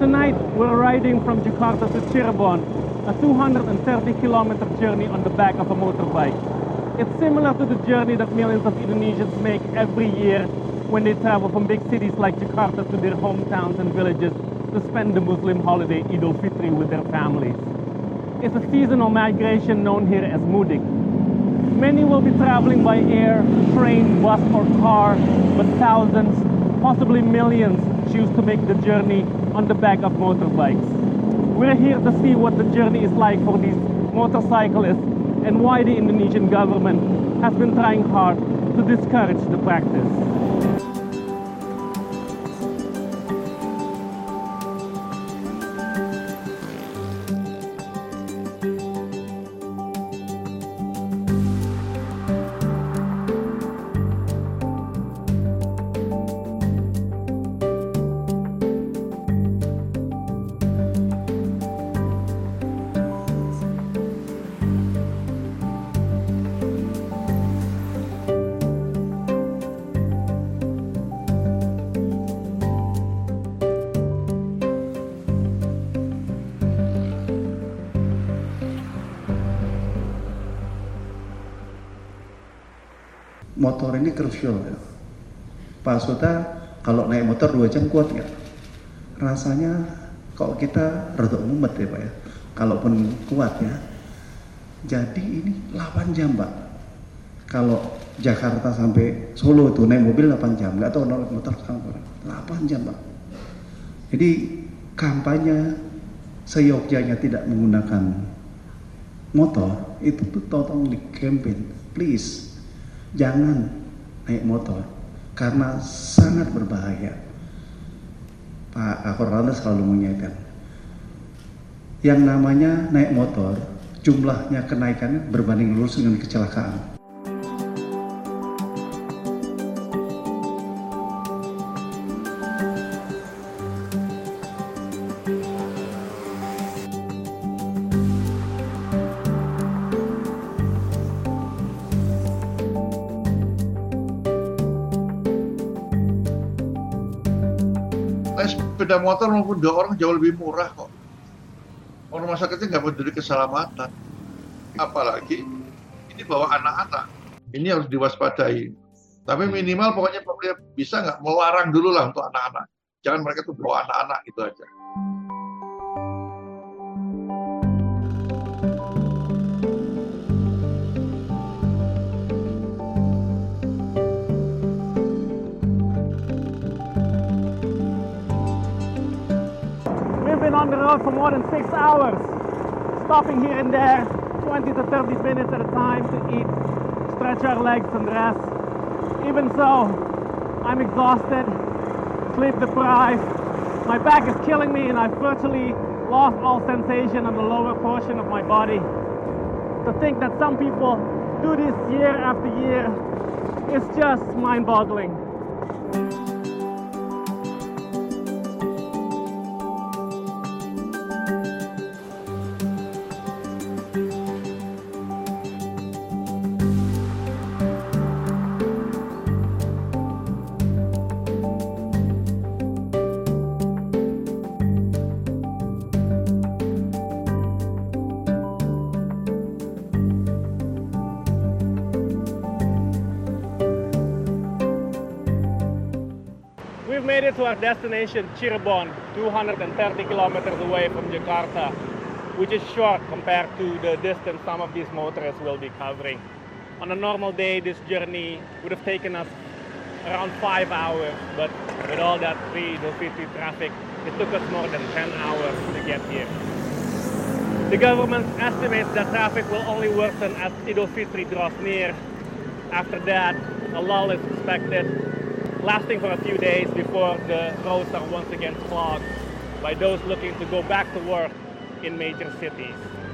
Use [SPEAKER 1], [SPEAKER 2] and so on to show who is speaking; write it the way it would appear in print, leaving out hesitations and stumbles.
[SPEAKER 1] Tonight, we're riding from Jakarta to Cirebon, a 230-kilometer journey on the back of a motorbike. It's similar to the journey that millions of Indonesians make every year when they travel from big cities like Jakarta to their hometowns and villages to spend the Muslim holiday Idul Fitri with their families. It's a seasonal migration known here as mudik. Many will be traveling by air, train, bus, or car, but thousands, possibly millions, choose to make the journey on the back of motorbikes. We're here to see what the journey is like for these motorcyclists and why the Indonesian government has been trying hard to discourage the practice.
[SPEAKER 2] Motor ini krusial ya. Pak Sota kalau naik motor 2 jam kuat nggak? Rasanya kalau kita rada mumet ya Pak ya, kalaupun kuat ya. Jadi ini 8 jam Pak. Kalau Jakarta sampai Solo itu naik mobil 8 jam, nggak tahu naik motor sampai 8 jam Pak. Jadi kampanye seyogyanya tidak menggunakan motor itu tuh totally campaign. Please, jangan naik motor karena sangat berbahaya. Pak Kakor Lantas selalu mengingatkan, yang namanya naik motor jumlahnya kenaikannya berbanding lurus dengan kecelakaan.
[SPEAKER 3] Sepeda motor maupun 2 orang jauh lebih murah kok. Rumah sakitnya nggak peduli keselamatan. Apalagi ini bawa anak-anak. Ini harus diwaspadai. Tapi minimal pokoknya pemerintah bisa nggak melarang dulu lah untuk anak-anak. Jangan mereka tuh bawa anak-anak gitu aja.
[SPEAKER 1] On the road for more than 6 hours, stopping here and there 20 to 30 minutes at a time to eat, stretch our legs and rest. Even so, I'm exhausted, sleep deprived, my back is killing me and I've virtually lost all sensation on the lower portion of my body. To think that some people do this year after year is just mind-boggling. We've made it to our destination, Cirebon, 230 kilometers away from Jakarta, which is short compared to the distance some of these motorists will be covering. On a normal day, this journey would have taken us around 5 hours, but with all that pre-Idul Fitri traffic, it took us more than 10 hours to get here. The government estimates that traffic will only worsen as Idul Fitri draws near. After that, a lull is expected, lasting for a few days before the roads are once again clogged by those looking to go back to work in major cities.